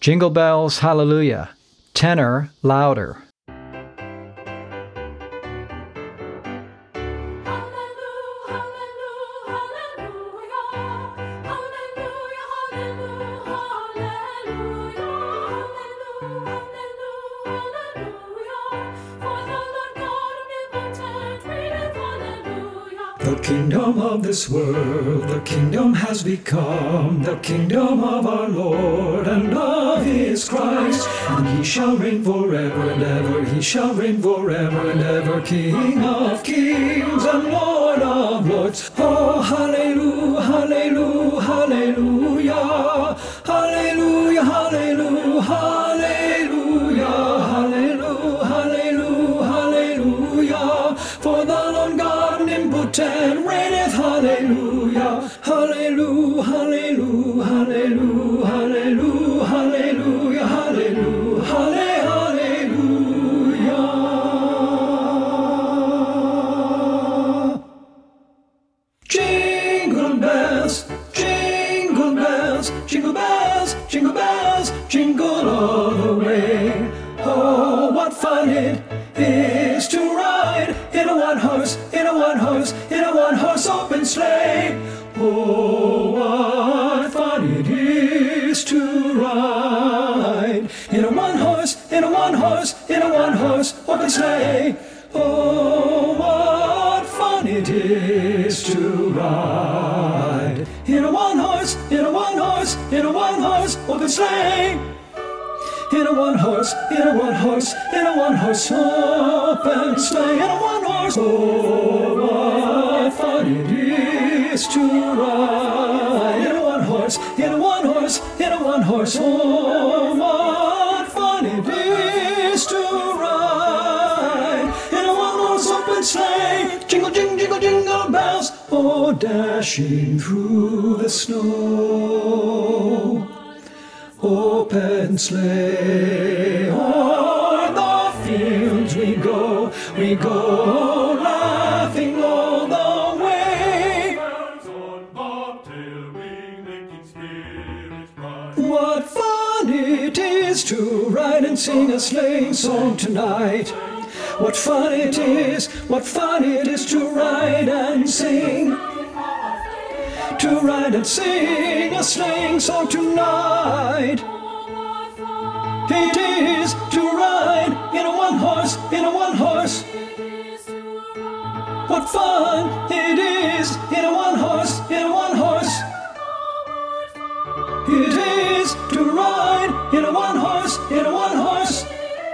Jingle bells, hallelujah. Tenor, louder. The kingdom of this world, the kingdom has become the kingdom of our Lord and of his Christ. And he shall reign forever and ever, he shall reign forever and ever, King of kings and Lord of lords. Oh, hallelujah, hallelujah, hallelujah, hallelujah, hallelujah, hallelujah, hallelujah, hallelujah, hallelujah. For the Lord God omnipotent reigneth, hallelujah, hallelujah, hallelujah, hallelujah, hallelujah, hallelujah, hallelujah, hallelujah. Jingle bells, jingle bells, jingle bells, jingle bells, jingle all the way. Oh, what fun it is to ride in a one-horse, in a one-horse, in a one-horse open sleigh. Oh, what fun it is to ride in a one-horse, in a one-horse, in a one-horse open sleigh. Oh, what fun it is to ride in a one-horse, in a one-horse, in a one-horse open sleigh. In a one-horse, in a one-horse, in a one-horse open sleigh. In a one-horse, oh, what fun it is to ride. In a one-horse, in a one-horse, in a one-horse, oh, what fun it is to ride. In a one-horse open sleigh. Jingle, jingle, jingle, jingle bells, oh, dashing through the snow. Open sleigh, o'er the fields we go laughing all the way. Bells on bobtail ring, making spirits bright. What fun it is to ride and sing a sleighing song tonight. What fun it is to ride and sing. To ride and sing a sleighing song tonight. It is to ride in a one-horse, in a one-horse. What fun it is in a one-horse, in a one-horse. It is to ride in a one-horse, in a one-horse.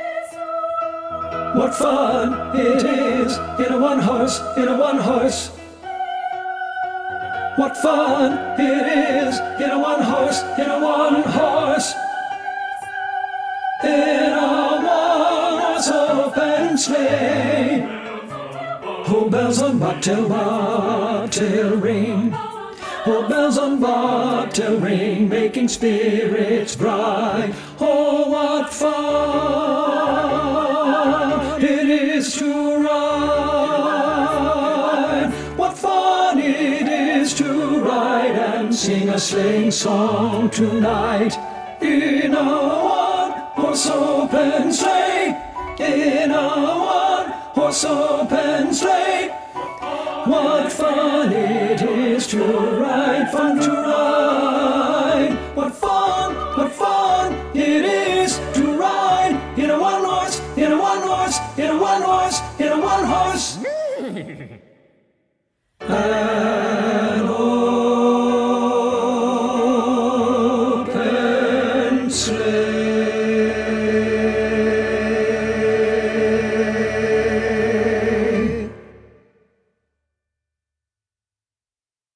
What fun it is in a one-horse, in a one-horse. What fun it is in a one-horse, in a one-horse. In a one-horse open sleigh. Oh, bells on bobtail, bobtail ring. Oh, bells on bobtail ring, making spirits bright. Oh, what fun it is to ride. What fun it is to ride and sing a sleighing song tonight. In a one-horse open sleigh. In a one-horse open sleigh. What fun it is to ride, fun to ride. What fun it is to ride in a one-horse, in a one-horse, in a one-horse, in a one-horse.